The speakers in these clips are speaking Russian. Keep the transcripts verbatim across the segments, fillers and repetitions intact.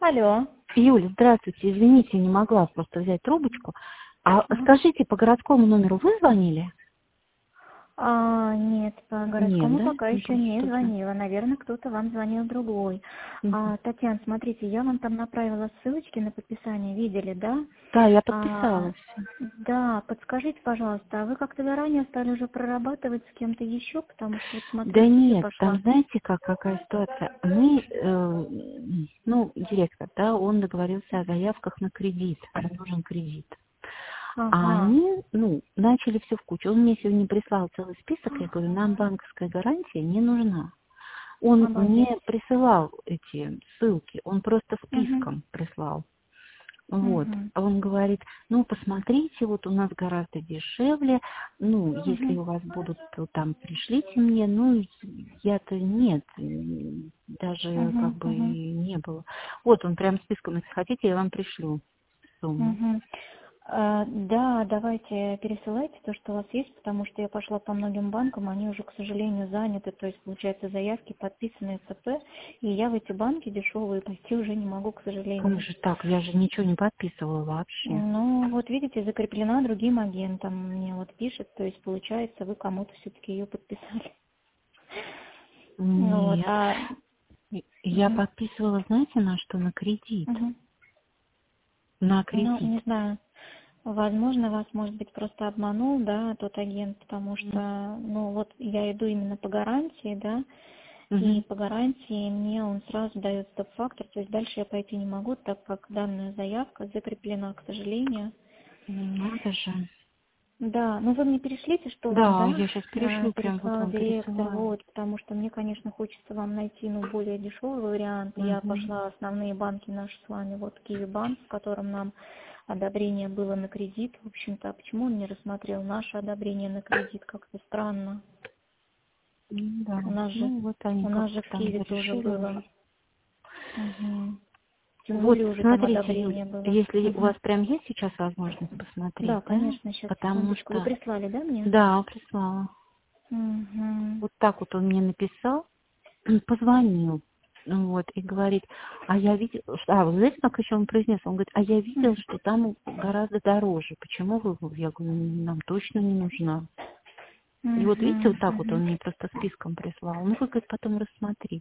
Алло. Юля, здравствуйте. Извините, я не могла просто взять трубочку. А Ага. скажите, по городскому номеру вы звонили? А, нет, по Нет, городскому да? пока Ну, еще просто не что-то... звонила. Наверное, кто-то вам звонил другой. Мгм. А, Татьяна, смотрите, я вам там направила ссылочки на подписание. Видели, да? Да, я А, подписалась. да, подскажите, пожалуйста, а вы как-то заранее стали уже прорабатывать с кем-то еще? Потому что вот смотрю, Да тебе нет, там пошла. знаете, как, какая ситуация? Мы, э, ну, директор, да, он договорился о заявках на кредит. Нам нужен кредит. А Ага, они, ну, начали все в кучу. Он мне сегодня прислал целый список, я говорю, нам банковская гарантия не нужна. Он обалдеть. не присылал эти ссылки, он просто Угу, списком прислал. Вот. угу, А он говорит, ну, посмотрите, вот у нас гораздо дешевле, ну, если угу, у вас будут, то там пришлите мне, ну, я-то нет, м, даже как угу, бы угу. и не было. Вот он прям списком, если хотите, я вам пришлю сумму. Мгм. А, Да, давайте пересылайте то, что у вас есть, потому что я пошла по многим банкам, они уже, к сожалению, заняты, то есть, получается, заявки подписаны ЦП, и я в эти банки дешевые пойти уже не могу, к Как сожалению. же так? Я же ничего не подписывала вообще. Ну, вот видите, закреплена другим агентом, мне вот пишет, то есть, получается, вы кому-то все-таки ее подписали. Ну вот, Нет. а... И- Я мгм, подписывала, знаете, на что? На кредит. мгм. На Ну, кредит. не знаю. Возможно, вас, может быть, просто обманул, да, тот агент, потому что, ну, вот я иду именно по гарантии, да, и Угу. по гарантии мне он сразу дает стоп-фактор, то есть дальше я пойти не могу, так как данная заявка закреплена, к сожалению. Надо же. Да, ну вы мне перешлите, что вам, Да, да, я сейчас а, перешлю, прям вот переслал вам директор, пересылаю. вот, потому что мне, конечно, хочется вам найти, ну, более дешевый вариант. Я Угу. пошла основные банки наши с вами, вот, Киви банк, в котором нам одобрение было на кредит. В общем-то, а почему он не рассмотрел наше одобрение на кредит? Как-то странно. Да. У нас же, Ну, вот они у нас же как-то в там Киеве тоже решили было. уже. Угу. Тем Вот, более уже там смотрите, Юль, одобрение было. если у Угу. вас прям есть сейчас возможность посмотреть, Да, да? конечно, сейчас, Потому секундочку. Вы что, прислали, да, мне? да, прислала. Угу. Вот так вот он мне написал, позвонил, ну вот, и говорит, а я видел, а, вы знаете, как еще он произнес? Он говорит, а я видел, что там гораздо дороже. Почему вы? Я говорю, нам точно не нужна. И вот видите, Угу. вот так вот Угу. он мне просто списком прислал. Ну, вы, говорит, потом рассмотрите.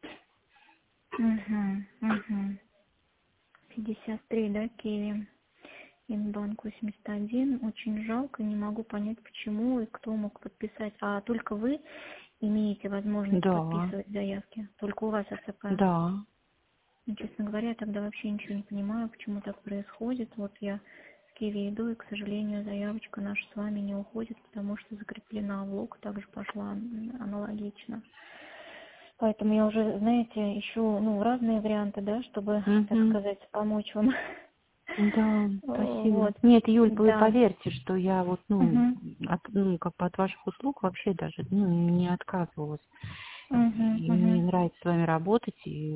Угу. Угу. пятьдесят три, да, Киви? Инбанк восемьдесят один. Очень жалко, не могу понять, почему и кто мог подписать. А только вы имеете возможность Да, подписывать заявки? Только у вас АЦП? да. Ну, честно говоря, я тогда вообще ничего не понимаю, почему так происходит. Вот я в Киеве иду, и, к сожалению, заявочка наша с вами не уходит, потому что закреплена в лог, также пошла м, аналогично. Поэтому я уже, знаете, ищу, ну, разные варианты, да, чтобы, так Угу. сказать, помочь вам. Да, спасибо. Вот, Нет, Юль, вы да. поверьте, что я вот, ну, Угу, от, ну, как бы от ваших услуг вообще даже, ну, не отказывалась. угу, И мне угу, нравится с вами работать, и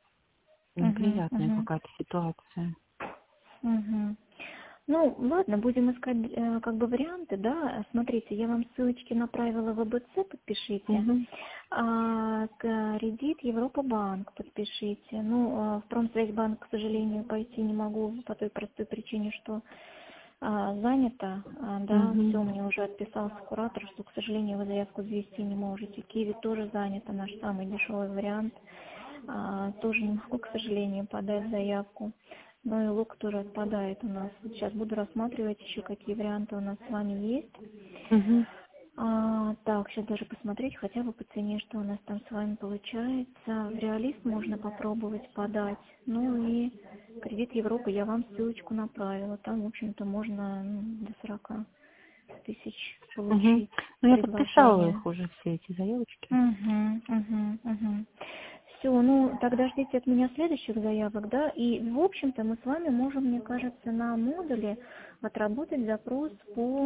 угу, неприятная угу, какая-то ситуация. угу. Ну, ладно, будем искать э, как бы варианты, да. Смотрите, я вам ссылочки направила в АБЦ, подпишите. Угу. А, кредит Европа банк подпишите. Ну, а, в Промсвязьбанк, к сожалению, пойти не могу по той простой причине, что а, занято. А, да, Угу. все, мне уже отписался куратор, что, к сожалению, вы заявку завести не можете. Киви тоже занято, наш самый дешевый вариант. А, тоже не могу, к сожалению, подать заявку. Ну и лук тоже отпадает у нас. Вот сейчас буду рассматривать еще, какие варианты у нас с вами есть. Угу. А, так, сейчас даже посмотреть хотя бы по цене, что у нас там с вами получается. В реалист можно попробовать подать. Ну и кредит Европы я вам ссылочку направила. Там, в общем-то, можно ну, до сорока тысяч Угу. получить Ну, я подписала предложение. их уже, все эти заявочки. Угу, угу, угу. Все, ну тогда ждите от меня следующих заявок, да, и в общем-то мы с вами можем, мне кажется, на модуле отработать запрос по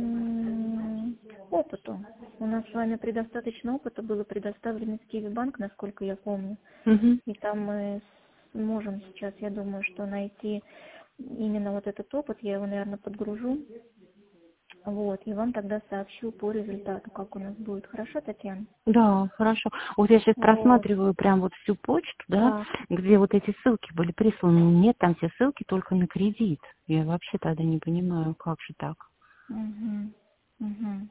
м, опыту. У нас с вами предостаточно опыта было предоставлено в Киви банк, насколько я помню, Угу. и там мы можем сейчас, я думаю, что найти именно вот этот опыт, я его, наверное, подгружу Вот, и вам тогда сообщу по результату, как у нас будет. Хорошо, Татьяна? Да, хорошо. Вот я сейчас Вот, просматриваю прям вот всю почту, да, так. где вот эти ссылки были присланы. Нет, там все ссылки только на кредит. Я вообще тогда не понимаю, как же так. Угу. Угу.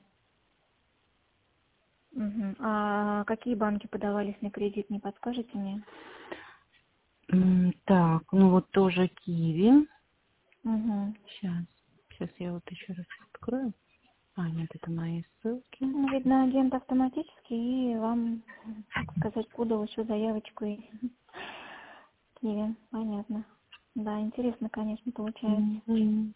Угу. А какие банки подавались на кредит, не подскажете мне? М, Так, ну вот тоже Киви. Угу. Сейчас, сейчас я вот еще раз открою. А, нет, это мои ссылки. Ну, видно, агент автоматически, и вам, так сказать, подал еще заявочку и Киви. Понятно. Да, интересно, конечно, получается. Мгм.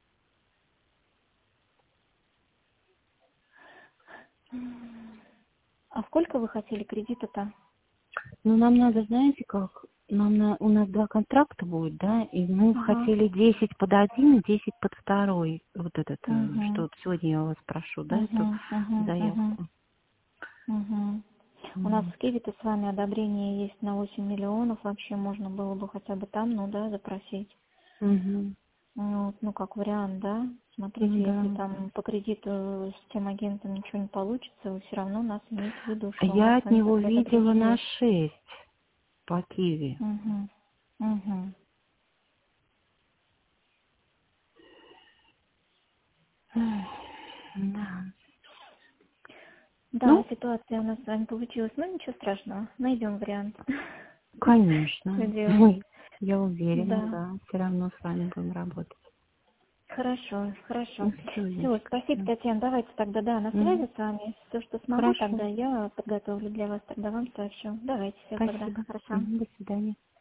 А сколько вы хотели кредита-то? Ну, нам надо, знаете как, нам на, у нас два контракта будет, да, и мы Ага. хотели десять под один и десять под второй. Вот этот, э, что Угу. вот сегодня я у вас прошу, да, эту Угу. Угу. Угу. заявку. Угу. У нас М. в Киви-то с вами одобрение есть на восемь миллионов. Вообще можно было бы хотя бы там, ну да, запросить. Мгм. Ну, вот, ну, как вариант, да. Ну Смотрите, если да. там по кредиту с тем агентом ничего не получится, вы все равно нас имеете в виду, А что у нас я с от вами него какая-то видела премия на есть. шесть по Киви. Угу. Угу. Да. Да, Ну, ситуация у нас с вами получилась, но ничего страшного, найдем вариант. Что конечно. делать? Я уверена, Да. да, все равно с вами будем работать. Хорошо, хорошо. Ну, все, Все, девочки, спасибо, все. Татьяна. Давайте тогда, да, на связи с вами. Все, что смогу, Хорошо. тогда я подготовлю для вас, тогда вам сообщу. Давайте, все тогда. Спасибо. Хорошо. Мгм, до свидания.